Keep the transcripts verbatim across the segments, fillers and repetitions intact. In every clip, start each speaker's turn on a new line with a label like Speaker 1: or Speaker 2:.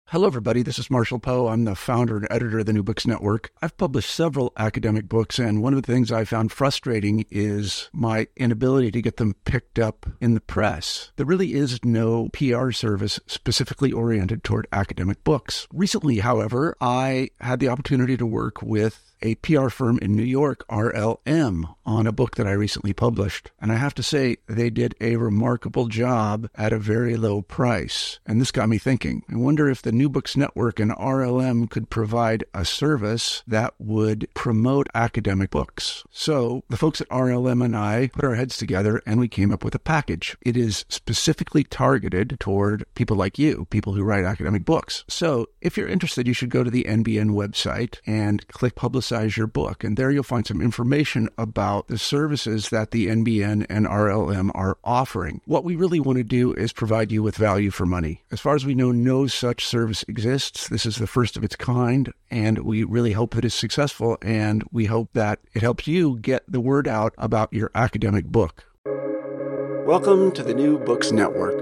Speaker 1: Hello, everybody. This is Marshall Poe. I'm the founder and editor of the New Books Network. I've published several academic books, and one of the things I found frustrating is my inability to get them picked up in the press. There really is no P R service specifically oriented toward academic books. Recently, however, I had the opportunity to work with a P R firm in New York, R L M, on a book that I recently published. And I have to say, they did a remarkable job at a very low price. And this got me thinking. I wonder if the New Books Network and R L M could provide a service that would promote academic books. So the folks at R L M and I put our heads together and we came up with a package. It is specifically targeted toward people like you, people who write academic books. So if you're interested, you should go to the N B N website and click Publicize your book. And there you'll find some information about the services that the N B N and R L M are offering. What we really want to do is provide you with value for money. As far as we know, no such service exists. This is the first of its kind, and we really hope that it's successful, and we hope that it helps you get the word out about your academic book. Welcome to the New Books Network.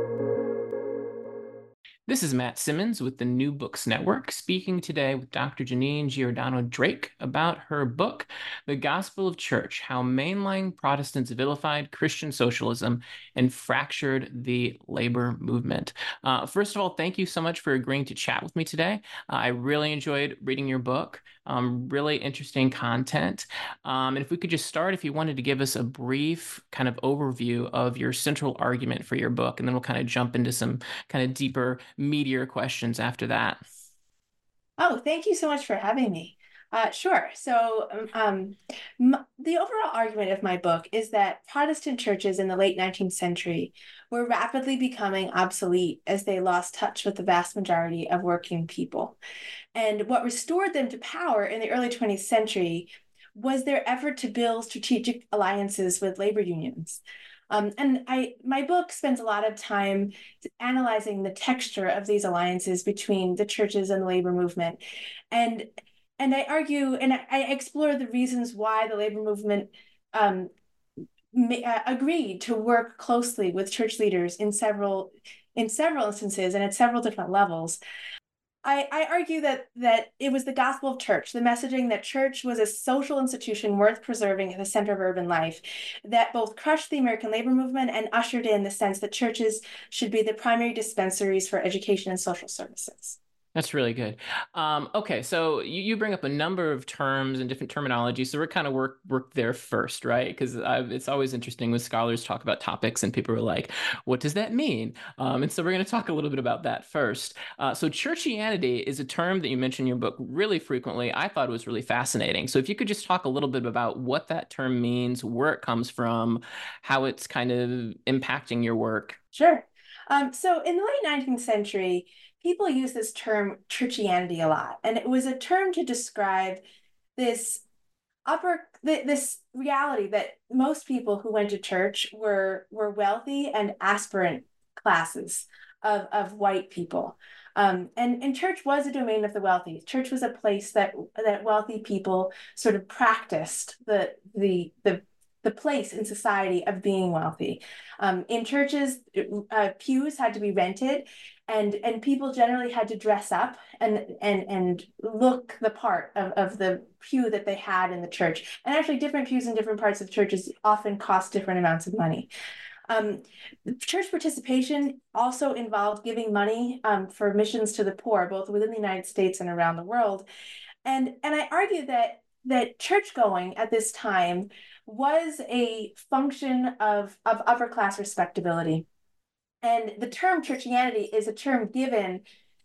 Speaker 2: This is Matt Simmons with the New Books Network, speaking today with Doctor Janine Giordano Drake about her book, The Gospel of Church: How Mainline Protestants Vilified Christian Socialism and Fractured the Labor Movement. Uh, first of all, thank you so much for agreeing to chat with me today. Uh, I really enjoyed reading your book. Um, really interesting content. Um, and if we could just start, if you wanted to give us a brief kind of overview of your central argument for your book, and then we'll kind of jump into some kind of deeper, meatier questions after that.
Speaker 3: Oh, thank you so much for having me. Uh, sure. So um, m- the overall argument of my book is that Protestant churches in the late nineteenth century were rapidly becoming obsolete as they lost touch with the vast majority of working people. And what restored them to power in the early twentieth century was their effort to build strategic alliances with labor unions. Um, and I, my book spends a lot of time analyzing the texture of these alliances between the churches and the labor movement. And and I argue and I, I explore the reasons why the labor movement um, ma- uh, agreed to work closely with church leaders in several in several instances and at several different levels. I, I argue that that it was the gospel of church, the messaging that church was a social institution worth preserving at the center of urban life, that both crushed the American labor movement and ushered in the sense that churches should be the primary dispensaries for education and social services.
Speaker 2: That's really good. Um, okay, so you, you bring up a number of terms and different terminology, so we're kind of work work there first, right? Because it's always interesting when scholars talk about topics and people are like, what does that mean? Um, and so we're going to talk a little bit about that first. Uh, so churchianity is a term that you mention in your book really frequently. I thought it was really fascinating. So if you could just talk a little bit about what that term means, where it comes from, how it's kind of impacting your work.
Speaker 3: Sure. Um, so in the late nineteenth century, people use this term churchianity a lot, and it was a term to describe this upper this reality that most people who went to church were were wealthy and aspirant classes of, of white people. Um, and, and church was a domain of the wealthy. Church was a place that that wealthy people sort of practiced the the the the place in society of being wealthy. Um, in churches, uh, pews had to be rented, and and people generally had to dress up and and and look the part of, of the pew that they had in the church. And actually, different pews in different parts of churches often cost different amounts of money. Um, church participation also involved giving money um, for missions to the poor, both within the United States and around the world. And and I argue that that church going at this time was a function of, of upper class respectability. And the term churchianity is a term given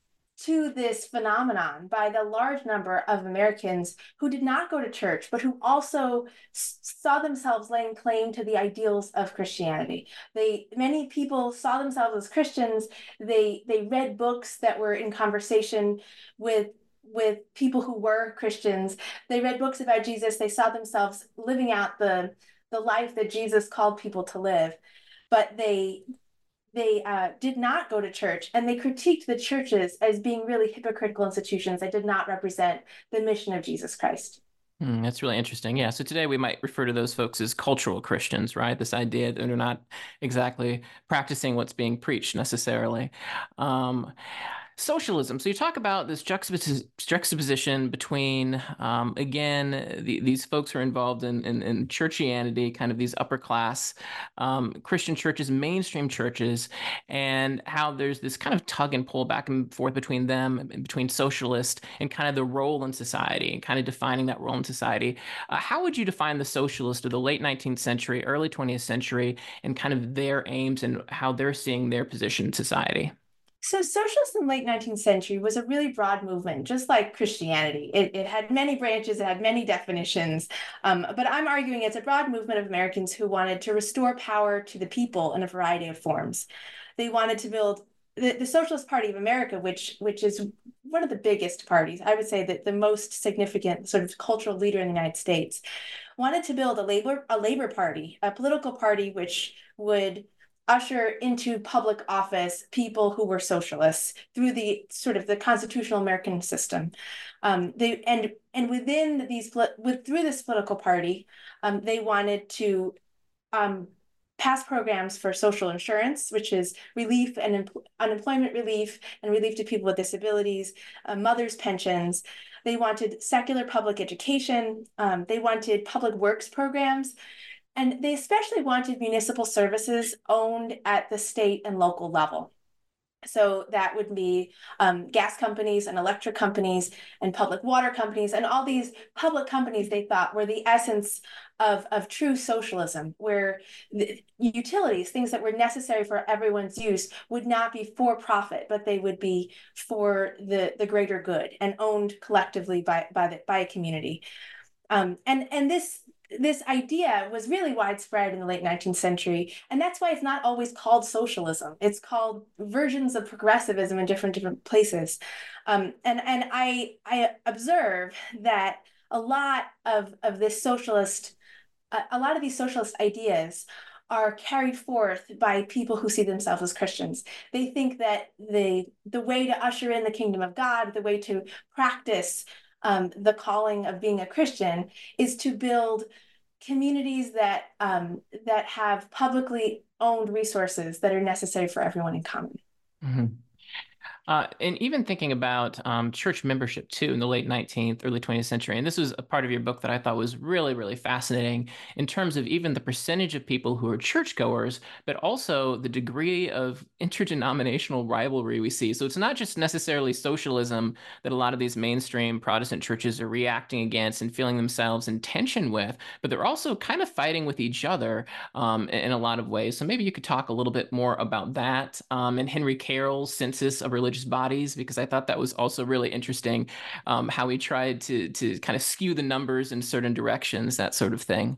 Speaker 3: to this phenomenon by the large number of Americans who did not go to church, but who also saw themselves laying claim to the ideals of Christianity. They, many people saw themselves as Christians. They, they read books that were in conversation with with people who were Christians. They read books about Jesus. They saw themselves living out the, the life that Jesus called people to live. But they they uh, did not go to church, and they critiqued the churches as being really hypocritical institutions that did not represent the mission of Jesus Christ.
Speaker 2: Mm, that's really interesting. Yeah. So today we might refer to those folks as cultural Christians, right? This idea that they're not exactly practicing what's being preached necessarily. Um, Socialism. So you talk about this juxtapos- juxtaposition between, um, again, the, these folks who are involved in, in, in churchianity, kind of these upper class um, Christian churches, mainstream churches, and how there's this kind of tug and pull back and forth between them and between socialist and kind of the role in society and kind of defining that role in society. Uh, how would you define the socialist of the late nineteenth century, early twentieth century, and kind of their aims and how they're seeing their position in society?
Speaker 3: So socialism in the late nineteenth century was a really broad movement, just like Christianity. It, it had many branches, it had many definitions, um, but I'm arguing it's a broad movement of Americans who wanted to restore power to the people in a variety of forms. They wanted to build the, the Socialist Party of America, which which is one of the biggest parties. I would say that the most significant sort of cultural leader in the United States wanted to build a labor a labor party, a political party which would usher into public office people who were socialists through the sort of the constitutional American system. Um, they and and within these with through this political party, um, they wanted to um, pass programs for social insurance, which is relief and em- unemployment relief and relief to people with disabilities, uh, mothers' pensions. They wanted secular public education. Um, they wanted public works programs. And they especially wanted municipal services owned at the state and local level. So that would be um, gas companies and electric companies and public water companies and all these public companies they thought were the essence of, of true socialism, where the utilities, things that were necessary for everyone's use, would not be for profit, but they would be for the, the greater good and owned collectively by, by, the, by a community. Um, and, and this This idea was really widespread in the late nineteenth century, and that's why it's not always called socialism. It's called versions of progressivism in different different places. Um, and and I I observe that a lot of of this socialist, uh, a lot of these socialist ideas are carried forth by people who see themselves as Christians. They think that the the way to usher in the kingdom of God, the way to practice um, the calling of being a Christian, is to build communities that um, that have publicly owned resources that are necessary for everyone in common.
Speaker 2: Mm-hmm. Uh, and even thinking about um, church membership too in the late nineteenth, early twentieth century. And this was a part of your book that I thought was really, really fascinating in terms of even the percentage of people who are churchgoers, but also the degree of interdenominational rivalry we see. So it's not just necessarily socialism that a lot of these mainstream Protestant churches are reacting against and feeling themselves in tension with, but they're also kind of fighting with each other um, in a lot of ways. So maybe you could talk a little bit more about that um, and Henry Carroll's Census of Religious Bodies, because I thought that was also really interesting, um, how he tried to to kind of skew the numbers in certain directions, that sort of thing.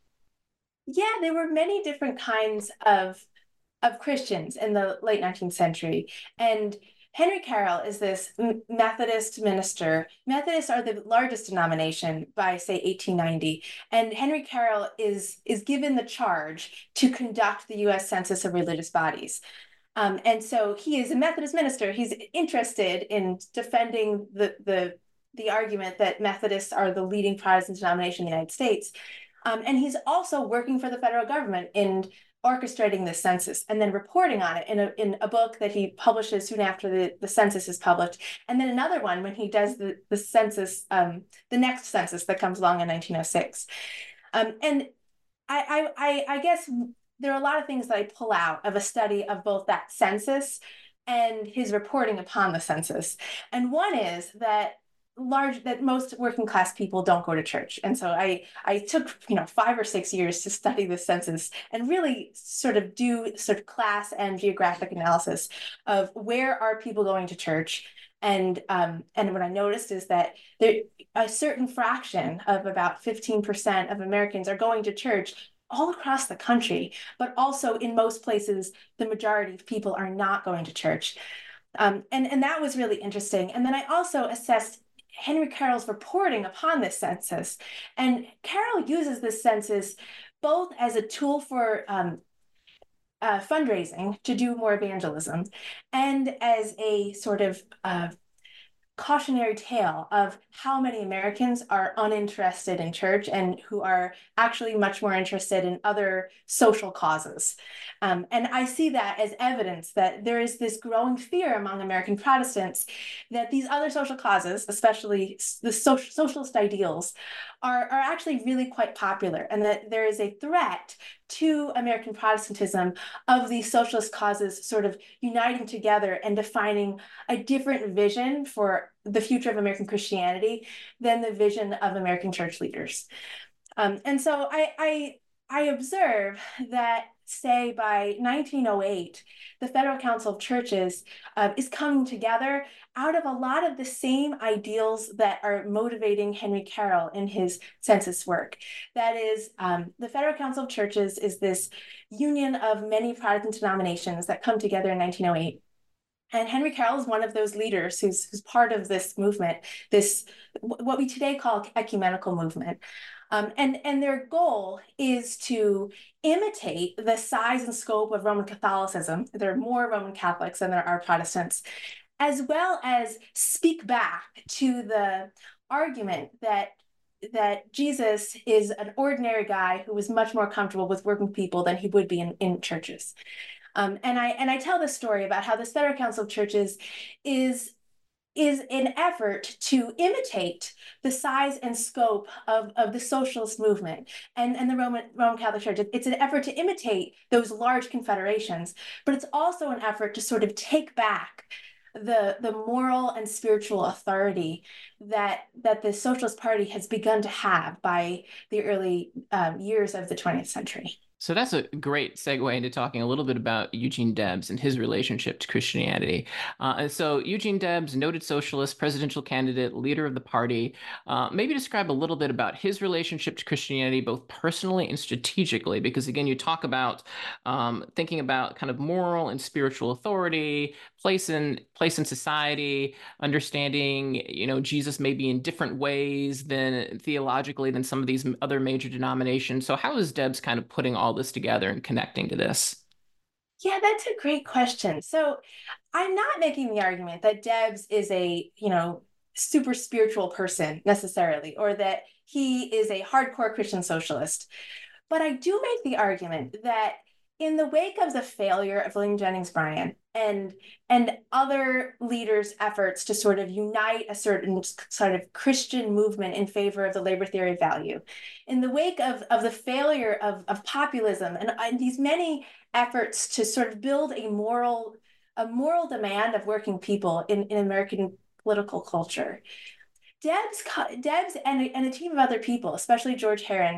Speaker 3: Yeah, there were many different kinds of of Christians in the late nineteenth century, and Henry Carroll is this Methodist minister. Methodists are the largest denomination by, say, eighteen ninety, and Henry Carroll is is given the charge to conduct the U S Census of Religious Bodies. Um, and so he is a Methodist minister. He's interested in defending the, the, the argument that Methodists are the leading Protestant denomination in the United States. Um, and he's also working for the federal government in orchestrating this census and then reporting on it in a, in a book that he publishes soon after the, the census is published. And then another one when he does the, the census, um, the next census that comes along in nineteen oh six. Um, and I, I, I guess there are a lot of things that I pull out of a study of both that census and his reporting upon the census. And one is that large that most working class people don't go to church. And so I I took, you know, five or six years to study the census and really sort of do sort of class and geographic analysis of where are people going to church. And um, and what I noticed is that there a certain fraction of about fifteen percent of Americans are going to church all across the country, but also in most places, the majority of people are not going to church. Um, and, and that was really interesting. And then I also assessed Henry Carroll's reporting upon this census. And Carroll uses this census both as a tool for um, uh, fundraising to do more evangelism and as a sort of uh, cautionary tale of how many Americans are uninterested in church and who are actually much more interested in other social causes. Um, and I see that as evidence that there is this growing fear among American Protestants that these other social causes, especially the social, socialist ideals, are, are actually really quite popular, and that there is a threat to American Protestantism of these socialist causes sort of uniting together and defining a different vision for the future of American Christianity than the vision of American church leaders. Um, and so I, I, I observe that, say, by nineteen oh eight, the Federal Council of Churches uh, is coming together out of a lot of the same ideals that are motivating Henry Carroll in his census work. That is, um, the Federal Council of Churches is this union of many Protestant denominations that come together in nineteen oh eight. And Henry Carroll is one of those leaders who's, who's part of this movement, this what we today call ecumenical movement. Um, and, and their goal is to imitate the size and scope of Roman Catholicism. There are more Roman Catholics than there are Protestants, as well as speak back to the argument that that Jesus is an ordinary guy who was much more comfortable with working people than he would be in, in churches. Um, and I and I tell this story about how the Federal Council of Churches is is an effort to imitate the size and scope of, of the socialist movement and, and the Roman, Roman Catholic Church. It's an effort to imitate those large confederations, but it's also an effort to sort of take back the, the moral and spiritual authority that, that the Socialist Party has begun to have by the early um, years of the twentieth century.
Speaker 2: So that's a great segue into talking a little bit about Eugene Debs and his relationship to Christianity. Uh, and so Eugene Debs, noted socialist, presidential candidate, leader of the party, uh, maybe describe a little bit about his relationship to Christianity, both personally and strategically, because again, you talk about um, thinking about kind of moral and spiritual authority, place in place in society, understanding, you know, Jesus maybe in different ways than theologically than some of these other major denominations. So how is Debs kind of putting all this together and connecting to this?
Speaker 3: Yeah, that's a great question. So I'm not making the argument that Debs is a, you know, super spiritual person necessarily, or that he is a hardcore Christian socialist. But I do make the argument that in the wake of the failure of William Jennings Bryan and and other leaders' efforts to sort of unite a certain sort of Christian movement in favor of the labor theory value, in the wake of, of the failure of, of populism and, and these many efforts to sort of build a moral a moral demand of working people in, in American political culture, Debs, Debs and, and a team of other people, especially George Herron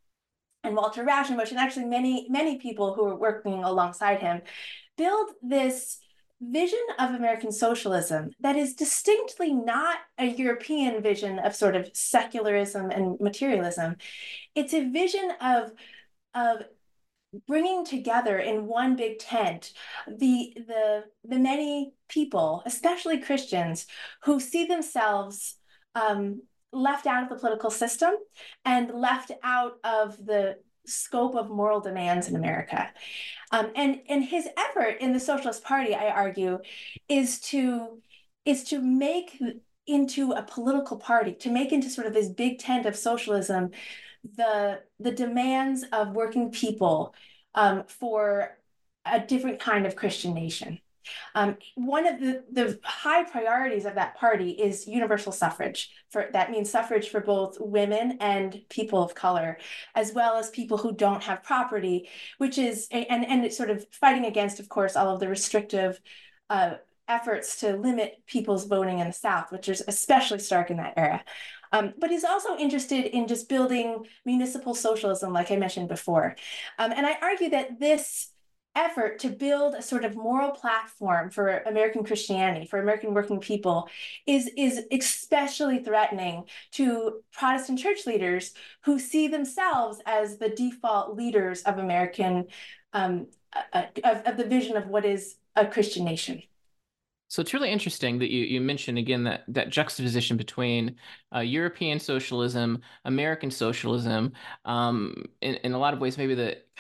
Speaker 3: and Walter Rauschenbusch, and actually many, many people who were working alongside him, build this vision of American socialism that is distinctly not a European vision of sort of secularism and materialism. It's a vision of, of bringing together in one big tent the, the, the many people, especially Christians, who see themselves um, left out of the political system and left out of the scope of moral demands in America. Um, and, and his effort in the Socialist Party, I argue, is to, is to make into a political party, to make into sort of this big tent of socialism the, the demands of working people um, for a different kind of Christian nation. Um, one of the, the high priorities of that party is universal suffrage. For, that means suffrage for both women and people of color, as well as people who don't have property, which is, and, and it's sort of fighting against, of course, all of the restrictive uh, efforts to limit people's voting in the South, which is especially stark in that era. Um, but he's also interested in just building municipal socialism, like I mentioned before. Um, and I argue that this effort to build a sort of moral platform for American Christianity, for American working people, is, is especially threatening to Protestant church leaders who see themselves as the default leaders of American, um, uh, of, of the vision of what is a Christian nation.
Speaker 2: So it's really interesting that you, you mentioned, again, that, that juxtaposition between uh, European socialism, American socialism, um, in, in a lot of ways, maybe the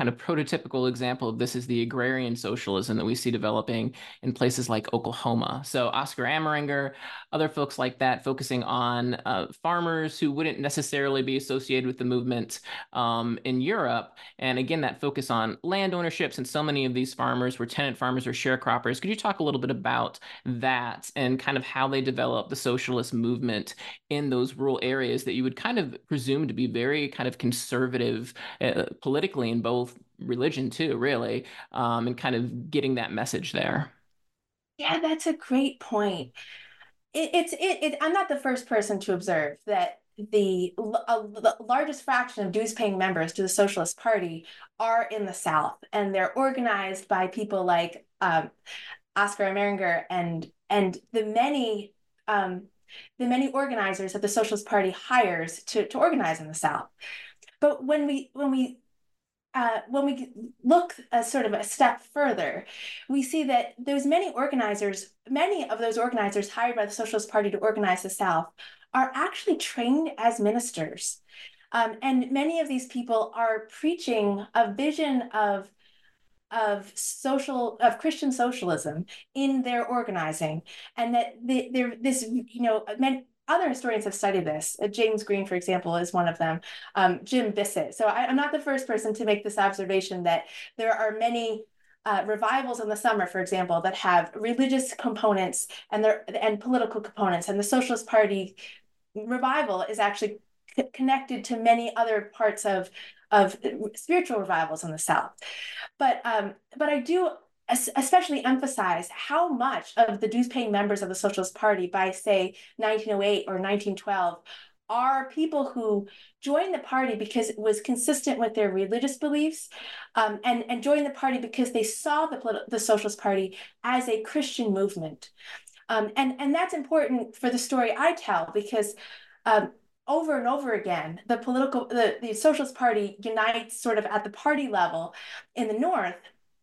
Speaker 2: kind of prototypical example of this is the agrarian socialism that we see developing in places like Oklahoma. So Oscar Ameringer, other folks like that, focusing on uh, farmers who wouldn't necessarily be associated with the movement um, in Europe. And again, that focus on land ownerships, and so many of these farmers were tenant farmers or sharecroppers. Could you talk a little bit about that and kind of how they developed the socialist movement in those rural areas that you would kind of presume to be very kind of conservative uh, politically, in both religion too, really, um, and kind of getting that message there?
Speaker 3: Yeah, that's a great point. It, it's it, it. I'm not the first person to observe that the, uh, the largest fraction of dues-paying members to the Socialist Party are in the South, and they're organized by people like um, Oscar Ameringer and and the many um, the many organizers that the Socialist Party hires to to organize in the South. But when we when we uh, when we look a sort of a step further, we see that those many organizers, many of those organizers hired by the Socialist Party to organize the South, are actually trained as ministers. Um, and many of these people are preaching a vision of of social of Christian socialism in their organizing, and that they, they're this you know many other historians have studied this. Uh, James Green, for example, is one of them. Um, Jim Bissett. So I, I'm not the first person to make this observation that there are many uh, revivals in the summer, for example, that have religious components and their and political components, and the Socialist Party revival is actually c- connected to many other parts of of spiritual revivals in the South. But um, but I do especially emphasize how much of the dues-paying members of the Socialist Party by, say, nineteen oh eight or nineteen twelve are people who joined the party because it was consistent with their religious beliefs, um, and, and joined the party because they saw the, the Socialist Party as a Christian movement. Um, and, and that's important for the story I tell, because um, over and over again, the political, the, the Socialist Party unites sort of at the party level in the North,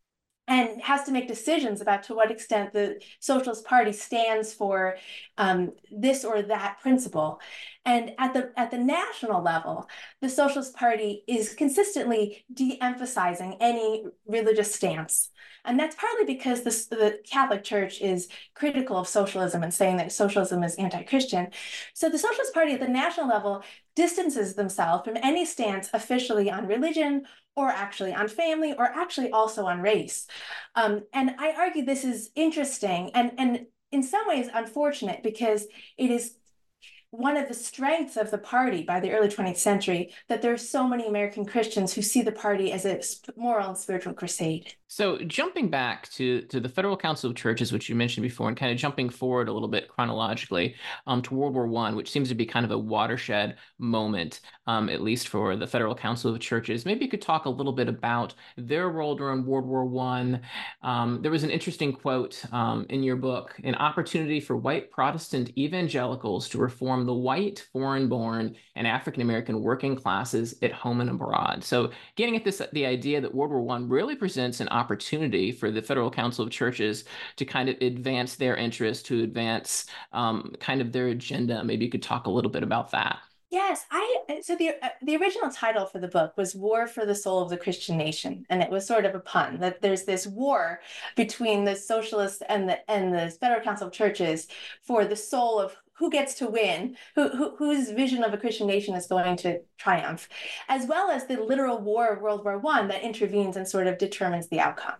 Speaker 3: and has to make decisions about to what extent the Socialist Party stands for um, this or that principle. And at the at the national level, the Socialist Party is consistently de-emphasizing any religious stance. And that's partly because this, the Catholic Church is critical of socialism and saying that socialism is anti-Christian. So the Socialist Party at the national level distances themselves from any stance officially on religion, or actually on family, or actually also on race. Um, and I argue this is interesting and, and in some ways unfortunate, because it is one of the strengths of the party by the early twentieth century that there are so many American Christians who see the party as a moral and spiritual crusade.
Speaker 2: So jumping back to, to the Federal Council of Churches, which you mentioned before, and kind of jumping forward a little bit chronologically um, to World War One, which seems to be kind of a watershed moment, um, at least for the Federal Council of Churches. Maybe you could talk a little bit about their role during World War One. Um, there was an interesting quote um, in your book: "An opportunity for white Protestant evangelicals to reform the white, foreign-born, and African-American working classes at home and abroad." So getting at this, the idea that World War One really presents an opportunity for the Federal Council of Churches to kind of advance their interests, to advance um, kind of their agenda. Maybe you could talk a little bit about that.
Speaker 3: Yes, I so the uh, the original title for the book was War for the Soul of the Christian Nation, and it was sort of a pun that there's this war between the socialists and the and the Federal Council of Churches for the soul of who gets to win, who, who whose vision of a Christian nation is going to triumph, as well as the literal war of World War One that intervenes and sort of determines the outcome.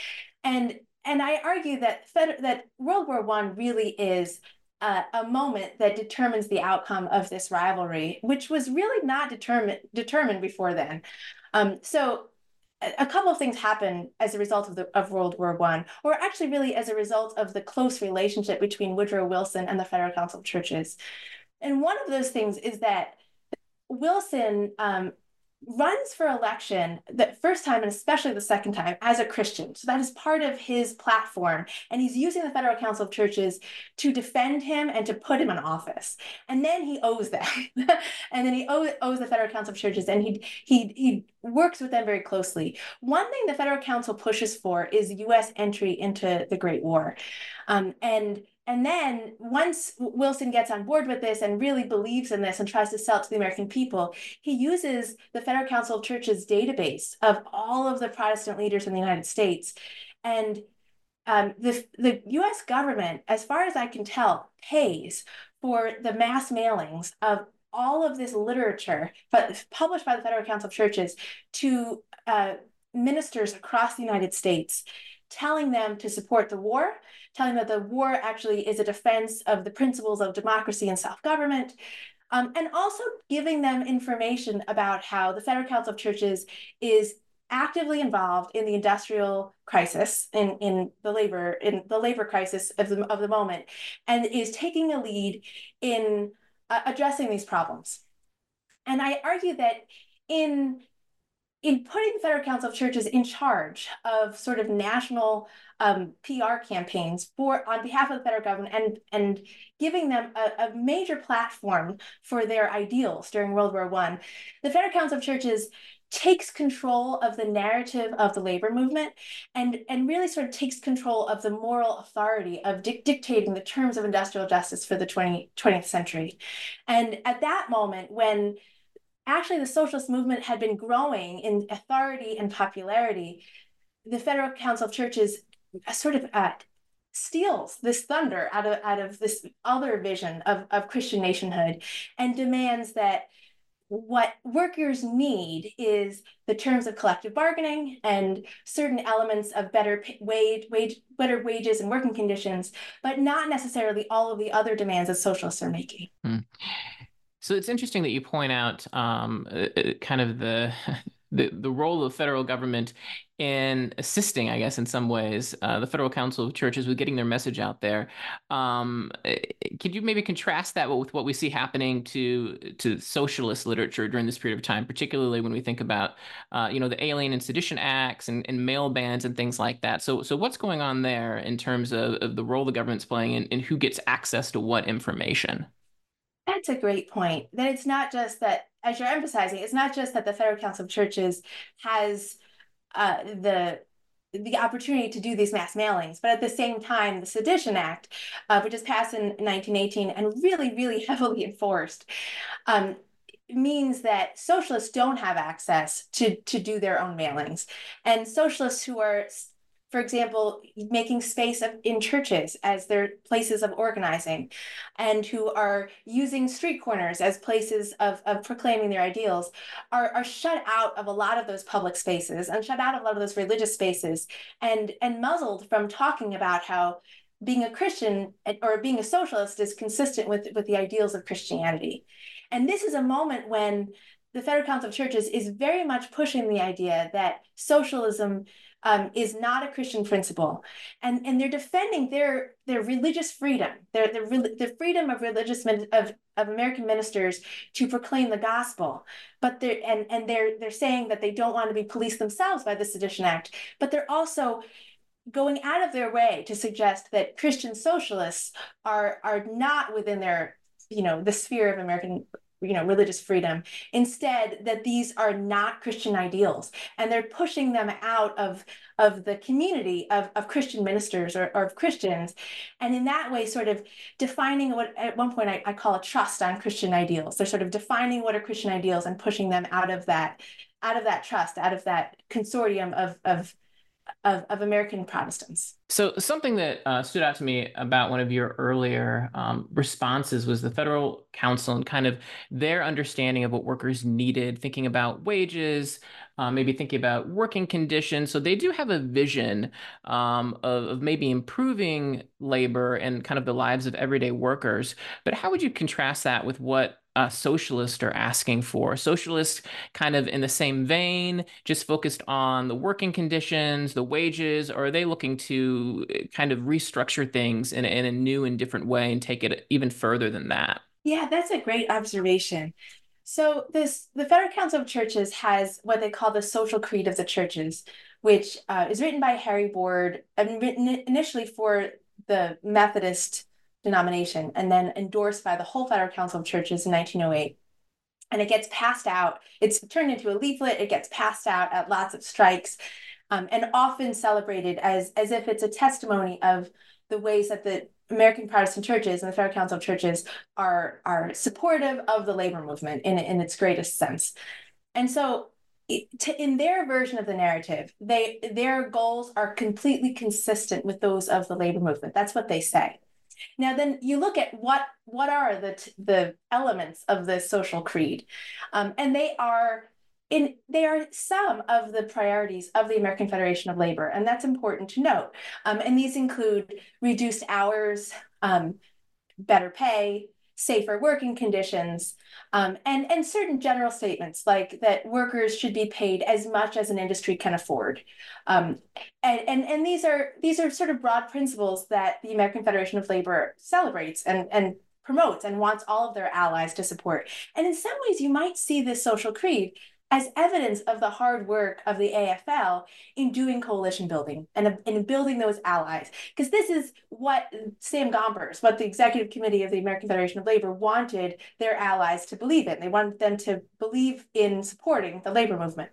Speaker 3: And and I argue that Fed, that World War One really is Uh, a moment that determines the outcome of this rivalry, which was really not determined determined before then. Um, so a, a couple of things happen as a result of the of World War One, or actually really as a result of the close relationship between Woodrow Wilson and the Federal Council of Churches. And one of those things is that Wilson um, runs for election the first time and especially the second time as a Christian. So that is part of his platform. And he's using the Federal Council of Churches to defend him and to put him in office. And then he owes them. And then he owes, owes the Federal Council of Churches, and he, he, he works with them very closely. One thing the Federal Council pushes for is U S entry into the Great War. Um, and and then once Wilson gets on board with this and really believes in this and tries to sell it to the American people, he uses the Federal Council of Churches database of all of the Protestant leaders in the United States. And um, the, the U S government, as far as I can tell, pays for the mass mailings of all of this literature but published by the Federal Council of Churches to uh, ministers across the United States, telling them to support the war, telling them that the war actually is a defense of the principles of democracy and self-government, um, and also giving them information about how the Federal Council of Churches is actively involved in the industrial crisis, in, in the labor in the labor crisis of the, of the moment, and is taking a lead in uh, addressing these problems. And I argue that in in putting the Federal Council of Churches in charge of sort of national um, P R campaigns for on behalf of the federal government and, and giving them a, a major platform for their ideals during World War One, the Federal Council of Churches takes control of the narrative of the labor movement and, and really sort of takes control of the moral authority of di- dictating the terms of industrial justice for the twentieth century. And at that moment, when actually the socialist movement had been growing in authority and popularity, the Federal Council of Churches sort of uh, steals this thunder out of, out of this other vision of, of Christian nationhood and demands that what workers need is the terms of collective bargaining and certain elements of better wage, wage, better wages and working conditions, but not necessarily all of the other demands that socialists are making.
Speaker 2: Hmm. So it's interesting that you point out um, uh, kind of the, the the role of the federal government in assisting, I guess, in some ways, uh, the Federal Council of Churches with getting their message out there. Um, could you maybe contrast that with what we see happening to to socialist literature during this period of time, particularly when we think about, uh, you know, the Alien and Sedition Acts and, and mail bans and things like that? So, so what's going on there in terms of, of the role the government's playing and, and who gets access to what information?
Speaker 3: That's a great point. That it's not just that, as you're emphasizing, it's not just that the Federal Council of Churches has uh, the the opportunity to do these mass mailings, but at the same time, the Sedition Act, uh, which was passed in nineteen eighteen and really, really heavily enforced, um, means that socialists don't have access to to do their own mailings, and socialists who are, for example, making space of, in churches as their places of organizing, and who are using street corners as places of, of proclaiming their ideals, are, are shut out of a lot of those public spaces and shut out of a lot of those religious spaces and, and muzzled from talking about how being a Christian or being a socialist is consistent with, with the ideals of Christianity. And this is a moment when the Federal Council of Churches is very much pushing the idea that socialism Um, is not a Christian principle, and and they're defending their their religious freedom, their their the freedom of religious of of American ministers to proclaim the gospel. But they're and and they're they're saying that they don't want to be policed themselves by the Sedition Act, but they're also going out of their way to suggest that Christian socialists are are not within their, you know, the sphere of American, you know, religious freedom. Instead, that these are not Christian ideals, and they're pushing them out of, of the community of, of Christian ministers or, or of Christians, and in that way sort of defining what at one point I, I call a trust on Christian ideals. They're sort of defining what are Christian ideals and pushing them out of that, out of that trust, out of that consortium of, of Of, of American Protestants.
Speaker 2: So something that uh, stood out to me about one of your earlier um, responses was the Federal Council and kind of their understanding of what workers needed, thinking about wages, uh, maybe thinking about working conditions. So they do have a vision um, of, of maybe improving labor and kind of the lives of everyday workers. But how would you contrast that with what Uh, socialists are asking for? Socialists kind of in the same vein, just focused on the working conditions, the wages, or are they looking to kind of restructure things in, in a new and different way and take it even further than that?
Speaker 3: Yeah, that's a great observation. So this the Federal Council of Churches has what they call the Social Creed of the Churches, which uh, is written by Harry Ward and written initially for the Methodist denomination and then endorsed by the whole Federal Council of Churches in nineteen oh eight. And it gets passed out. It's turned into a leaflet. It gets passed out at lots of strikes um, and often celebrated as, as if it's a testimony of the ways that the American Protestant churches and the Federal Council of Churches are, are supportive of the labor movement in, in its greatest sense. And so to, in their version of the narrative, they their goals are completely consistent with those of the labor movement. That's what they say. Now, then you look at what what are the the elements of this social creed, um, and they are in they are some of the priorities of the American Federation of Labor, and that's important to note. Um, and these include reduced hours, um, better pay, safer working conditions, um, and, and certain general statements like that workers should be paid as much as an industry can afford. Um, and, and, and these are these are sort of broad principles that the American Federation of Labor celebrates and, and promotes and wants all of their allies to support. And in some ways, you might see this social creed as evidence of the hard work of the A F L in doing coalition building and in building those allies. Because this is what Sam Gompers, what the Executive Committee of the American Federation of Labor wanted their allies to believe in. They wanted them to believe in supporting the labor movement.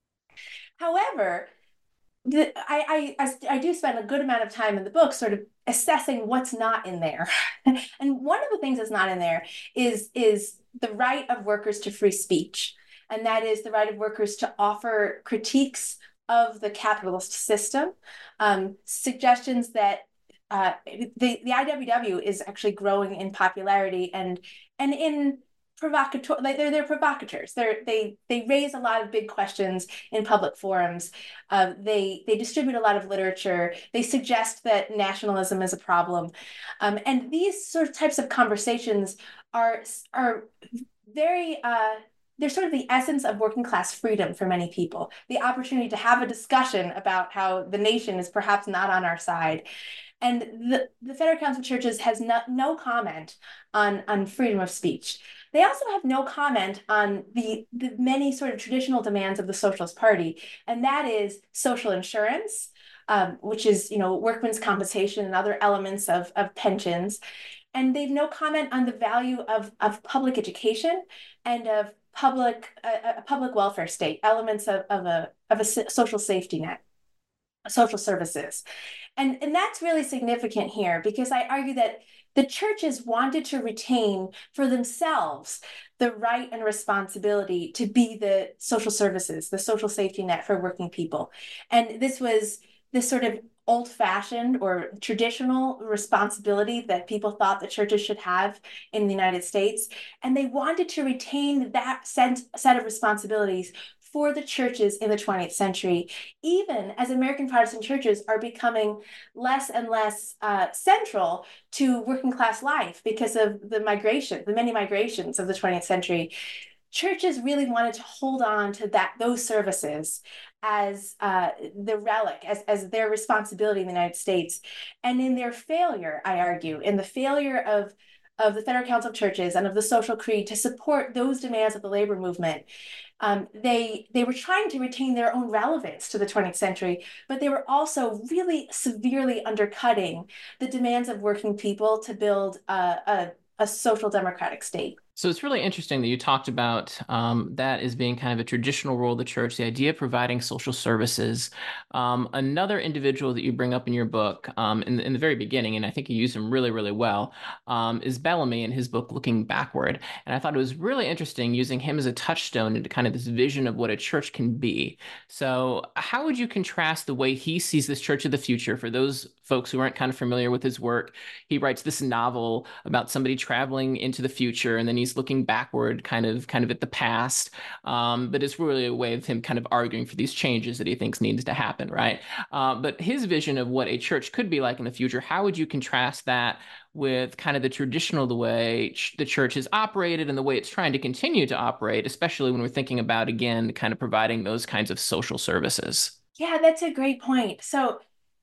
Speaker 3: However, the, I, I, I do spend a good amount of time in the book sort of assessing what's not in there. And one of the things that's not in there is, is the right of workers to free speech. And that is the right of workers to offer critiques of the capitalist system, um, suggestions that uh, the, the I W W is actually growing in popularity and and in provocateur, like they're they're provocateurs. They're they they raise a lot of big questions in public forums. Uh, they they distribute a lot of literature. They suggest that nationalism is a problem, um, and these sort of types of conversations are are very. Uh, They're sort of the essence of working class freedom for many people, the opportunity to have a discussion about how the nation is perhaps not on our side. And the, the Federal Council of Churches has no, no comment on, on freedom of speech. They also have no comment on the, the many sort of traditional demands of the Socialist Party, and that is social insurance, um, which is, you know, workmen's compensation and other elements of, of pensions. And they've no comment on the value of, of public education and of public a, a public welfare state, elements of, of a of a social safety net, social services. And, and that's really significant here because I argue that the churches wanted to retain for themselves the right and responsibility to be the social services, the social safety net for working people. And this was this sort of old-fashioned or traditional responsibility that people thought the churches should have in the United States. And they wanted to retain that set, set of responsibilities for the churches in the twentieth century, even as American Protestant churches are becoming less and less uh, central to working class life because of the migration, the many migrations of the twentieth century. Churches really wanted to hold on to that those services as uh, the relic, as, as their responsibility in the United States. And in their failure, I argue, in the failure of, of the Federal Council of Churches and of the Social Creed to support those demands of the labor movement, um, they, they were trying to retain their own relevance to the twentieth century, but they were also really severely undercutting the demands of working people to build a, a, a social democratic state.
Speaker 2: So it's really interesting that you talked about um, that as being kind of a traditional role of the church, the idea of providing social services. Um, another individual that you bring up in your book um, in, in the very beginning, and I think you use him really, really well, um, is Bellamy in his book, Looking Backward. And I thought it was really interesting using him as a touchstone into kind of this vision of what a church can be. So how would you contrast the way he sees this church of the future for those folks who aren't kind of familiar with his work? He writes this novel about somebody traveling into the future, and then he's looking backward kind of kind of at the past, um, but it's really a way of him kind of arguing for these changes that he thinks needs to happen, right? Uh, but his vision of what a church could be like in the future, how would you contrast that with kind of the traditional, the way ch- the church has operated and the way it's trying to continue to operate, especially when we're thinking about, again, kind of providing those kinds of social services?
Speaker 3: Yeah, that's a great point. So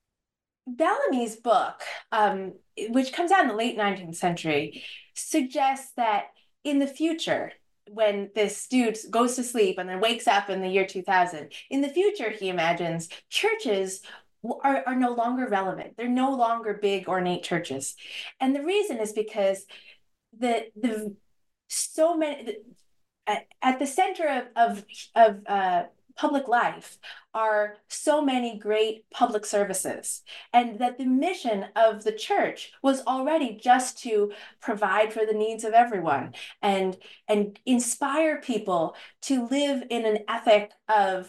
Speaker 3: Bellamy's book, um, which comes out in the late nineteenth century, suggests that in the future, when this dude goes to sleep and then wakes up in the year two thousand, in the future, he imagines churches are, are no longer relevant. They're no longer big, ornate churches. And the reason is because the the so many, the, at, at the center of, of, of uh, public life are so many great public services, and that the mission of the church was already just to provide for the needs of everyone and and inspire people to live in an ethic of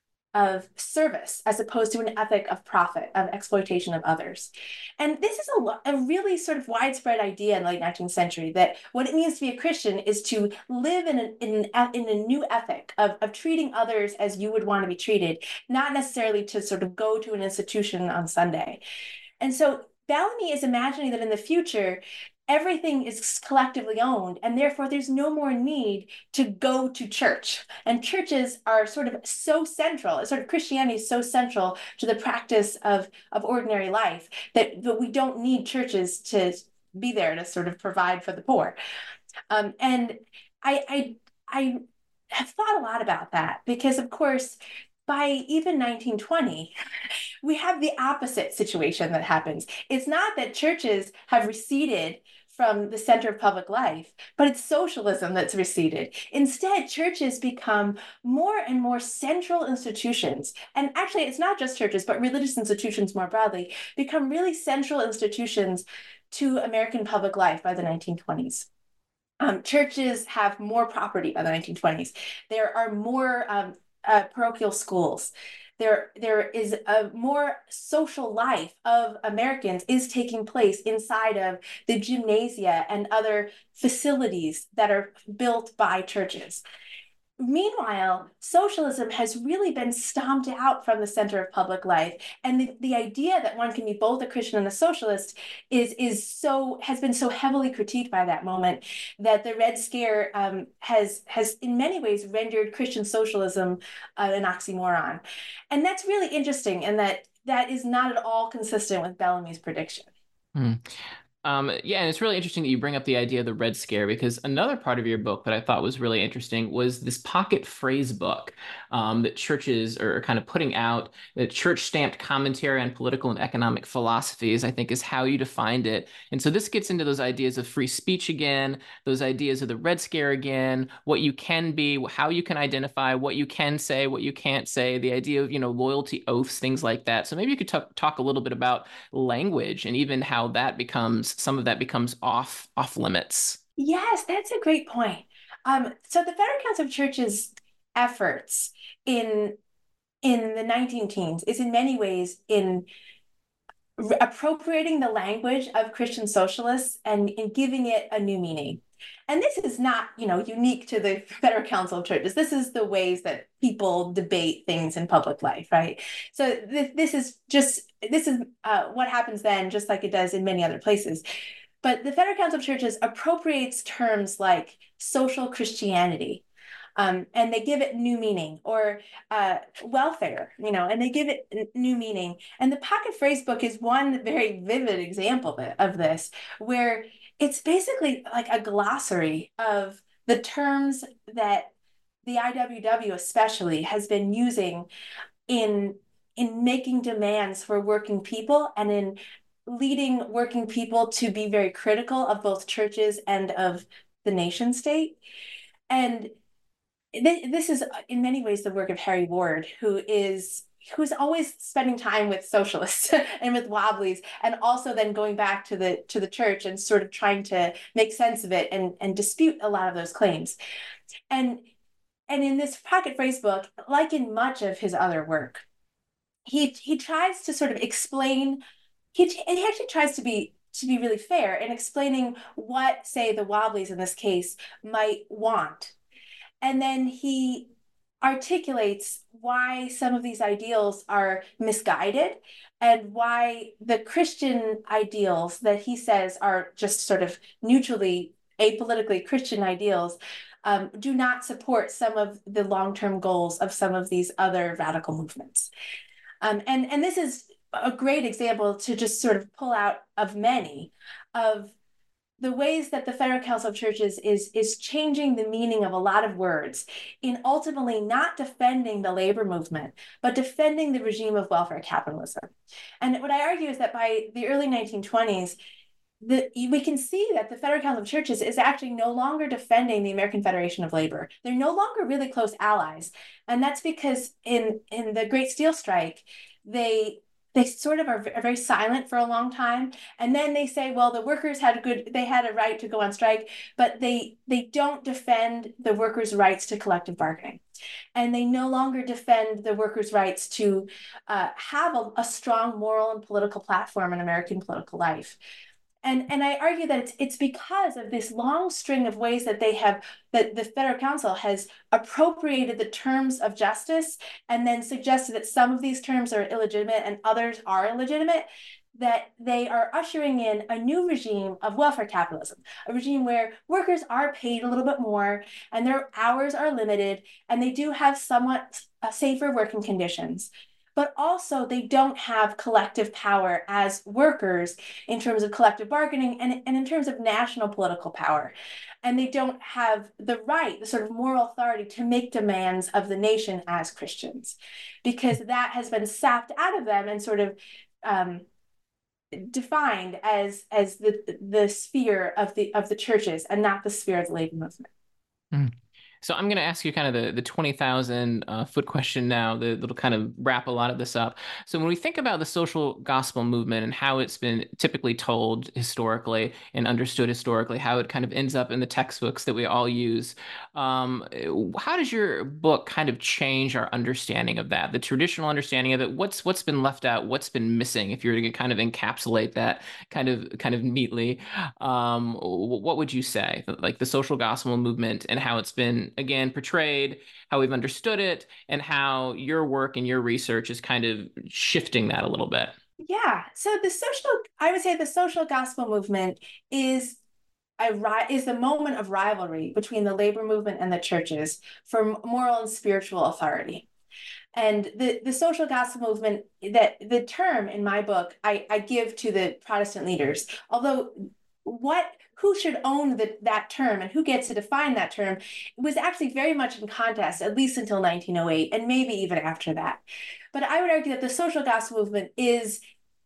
Speaker 3: of service as opposed to an ethic of profit, of exploitation of others. And this is a, a really sort of widespread idea in the late nineteenth century, that what it means to be a Christian is to live in, an, in, an, in a new ethic of, of treating others as you would want to be treated, not necessarily to sort of go to an institution on Sunday. And so Bellamy is imagining that in the future, everything is collectively owned, and therefore there's no more need to go to church. And churches are sort of so central, sort of Christianity is so central to the practice of, of ordinary life that, that we don't need churches to be there to sort of provide for the poor. Um, and I, I, I have thought a lot about that because, of course, by even nineteen twenty, we have the opposite situation that happens. It's not that churches have receded from the center of public life, but it's socialism that's receded. Instead, churches become more and more central institutions. And actually, it's not just churches, but religious institutions more broadly become really central institutions to American public life by the nineteen twenties. Um, churches have more property by the nineteen twenties. There are more um, uh, parochial schools. There, there is a more social life of Americans is taking place inside of the gymnasia and other facilities that are built by churches. Meanwhile, socialism has really been stomped out from the center of public life. And the, the idea that one can be both a Christian and a socialist is, is so has been so heavily critiqued by that moment that the Red Scare um, has, has in many ways rendered Christian socialism uh, an oxymoron. And that's really interesting, and that that is not at all consistent with Bellamy's prediction.
Speaker 2: Hmm. Um, yeah, and it's really interesting that you bring up the idea of the Red Scare, because another part of your book that I thought was really interesting was this pocket phrase book um, that churches are kind of putting out. The church-stamped commentary on political and economic philosophies, I think, is how you defined it. And so this gets into those ideas of free speech again, those ideas of the Red Scare again, what you can be, how you can identify, what you can say, what you can't say, the idea of, you know, loyalty oaths, things like that. So maybe you could talk, talk a little bit about language and even how that becomes some of that becomes off off limits.
Speaker 3: Yes, that's a great point. Um, so the Federal Council of Churches' efforts in in the nineteen teens is in many ways in re- appropriating the language of Christian socialists and in giving it a new meaning. And this is not, you know, unique to the Federal Council of Churches. This is the ways that people debate things in public life, right? So th- this is just, this is uh, what happens then, just like it does in many other places. But the Federal Council of Churches appropriates terms like social Christianity, um, and they give it new meaning, or uh, welfare, you know, and they give it n- new meaning. And the Pocket Phrase Book is one very vivid example of, it, of this, where it's basically like a glossary of the terms that the I W W especially has been using in in making demands for working people and in leading working people to be very critical of both churches and of the nation state. And th- this is in many ways the work of Harry Ward, who is who's always spending time with socialists and with wobblies, and also then going back to the to the church and sort of trying to make sense of it and, and dispute a lot of those claims. And and in this Pocket Phrase Book, like in much of his other work, he he tries to sort of explain, he, he actually tries to be to be really fair in explaining what, say, the wobblies in this case might want. And then he articulates why some of these ideals are misguided and why the Christian ideals that he says are just sort of neutrally, apolitically Christian ideals um, do not support some of the long-term goals of some of these other radical movements. Um, and, and this is a great example to just sort of pull out of many of the ways that the Federal Council of Churches is, is changing the meaning of a lot of words in ultimately not defending the labor movement, but defending the regime of welfare capitalism. And what I argue is that by the early nineteen twenties, the, we can see that the Federal Council of Churches is actually no longer defending the American Federation of Labor. They're no longer really close allies. And that's because in, in the Great Steel Strike, they they sort of are very silent for a long time. And then they say, well, the workers had a good, they had a right to go on strike, but they they don't defend the workers' rights to collective bargaining. And they no longer defend the workers' rights to uh, have a, a strong moral and political platform in American political life. And, and I argue that it's, it's because of this long string of ways that they have, that the Federal Council has appropriated the terms of justice and then suggested that some of these terms are illegitimate and others are illegitimate, that they are ushering in a new regime of welfare capitalism, a regime where workers are paid a little bit more and their hours are limited and they do have somewhat uh, safer working conditions. But also they don't have collective power as workers in terms of collective bargaining and, and in terms of national political power. And they don't have the right, the sort of moral authority to make demands of the nation as Christians, because that has been sapped out of them and sort of um, defined as, as the, the sphere of the, of the churches and not the sphere of the labor movement.
Speaker 2: Mm. So I'm going to ask you kind of the, the twenty thousand uh, foot question now that, that'll kind of wrap a lot of this up. So when we think about the social gospel movement and how it's been typically told historically and understood historically, how it kind of ends up in the textbooks that we all use, um, how does your book kind of change our understanding of that, the traditional understanding of it? What's what's been left out? What's been missing? If you were to kind of encapsulate that kind of kind of neatly, um, what would you say? Like the social gospel movement and how it's been, again, portrayed, how we've understood it, and how your work and your research is kind of shifting that a little bit.
Speaker 3: Yeah. So the social, I would say the social gospel movement is a is the moment of rivalry between the labor movement and the churches for moral and spiritual authority. And the, the social gospel movement, that the term in my book, I, I give to the Protestant leaders, although what who should own the, that term and who gets to define that term was actually very much in contest, at least until nineteen oh eight, and maybe even after that. But I would argue that the social gospel movement is,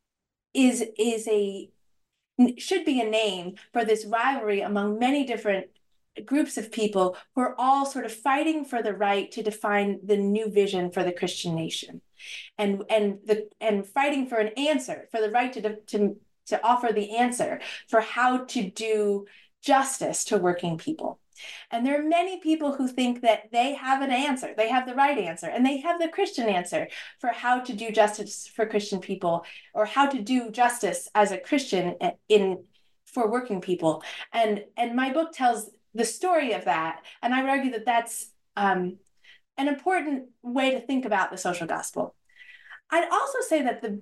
Speaker 3: is, is a, should be a name for this rivalry among many different groups of people who are all sort of fighting for the right to define the new vision for the Christian nation, and and the and fighting for an answer, for the right to to to offer the answer for how to do justice to working people. And there are many people who think that they have an answer, they have the right answer, and they have the Christian answer for how to do justice for Christian people, or how to do justice as a Christian in for working people. And and my book tells the story of that, and I would argue that that's um, an important way to think about the social gospel. I'd also say that the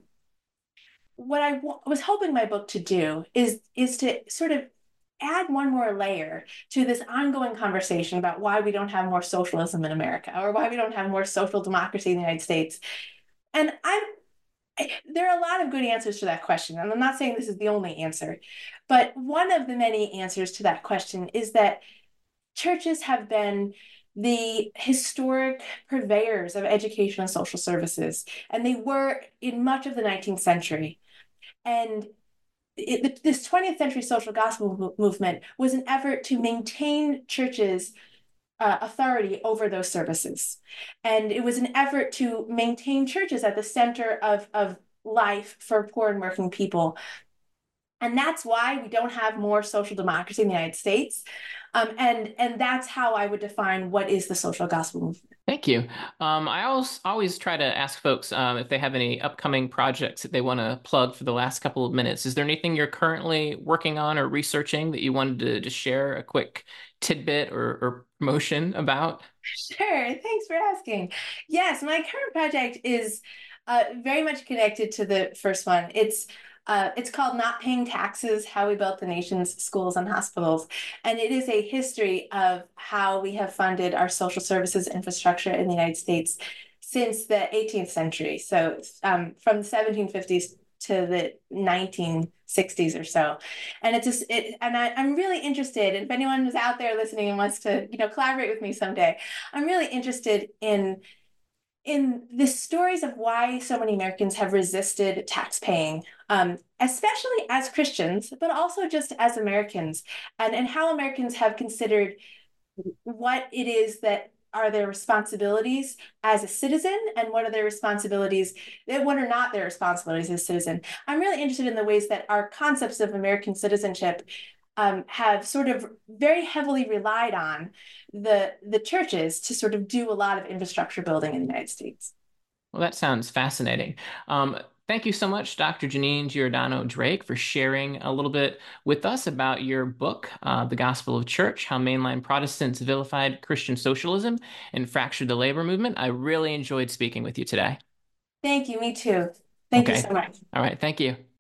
Speaker 3: what I w- was hoping my book to do is is to sort of add one more layer to this ongoing conversation about why we don't have more socialism in America, or why we don't have more social democracy in the United States. And I'm there are a lot of good answers to that question, and I'm not saying this is the only answer, but one of the many answers to that question is that churches have been the historic purveyors of education and social services, and they were in much of the nineteenth century. And it, this twentieth century social gospel movement was an effort to maintain churches' uh, authority over those services. And it was an effort to maintain churches at the center of, of life for poor and working people. And that's why we don't have more social democracy in the United States. Um, and, and that's how I would define what is the social gospel movement.
Speaker 2: Thank you. Um, I always, always try to ask folks um, if they have any upcoming projects that they want to plug for the last couple of minutes. Is there anything you're currently working on or researching that you wanted to just share a quick tidbit or, or promotion about?
Speaker 3: Sure. Thanks for asking. Yes, my current project is uh, very much connected to the first one. It's Uh, it's called Not Paying Taxes, How We Built the Nation's Schools and Hospitals. And it is a history of how we have funded our social services infrastructure in the United States since the eighteenth century. So um, from the seventeen fifties to the nineteen sixties or so. And it's just, it, and I, I'm really interested, and if anyone is out there listening and wants to, you know, collaborate with me someday, I'm really interested in in the stories of why so many Americans have resisted tax paying, um, especially as Christians, but also just as Americans, and, and how Americans have considered what it is that are their responsibilities as a citizen and what are their responsibilities, what are not their responsibilities as a citizen. I'm really interested in the ways that our concepts of American citizenship um, have sort of very heavily relied on the, the churches to sort of do a lot of infrastructure building in the United States.
Speaker 2: Well, that sounds fascinating. Um, thank you so much, Doctor Janine Giordano Drake, for sharing a little bit with us about your book, uh, The Gospel of Church, How Mainline Protestants Vilified Christian Socialism and Fractured the Labor Movement. I really enjoyed speaking with you today.
Speaker 3: Thank you. Me too. Thank you
Speaker 2: Okay.
Speaker 3: so much.
Speaker 2: All right. Thank you.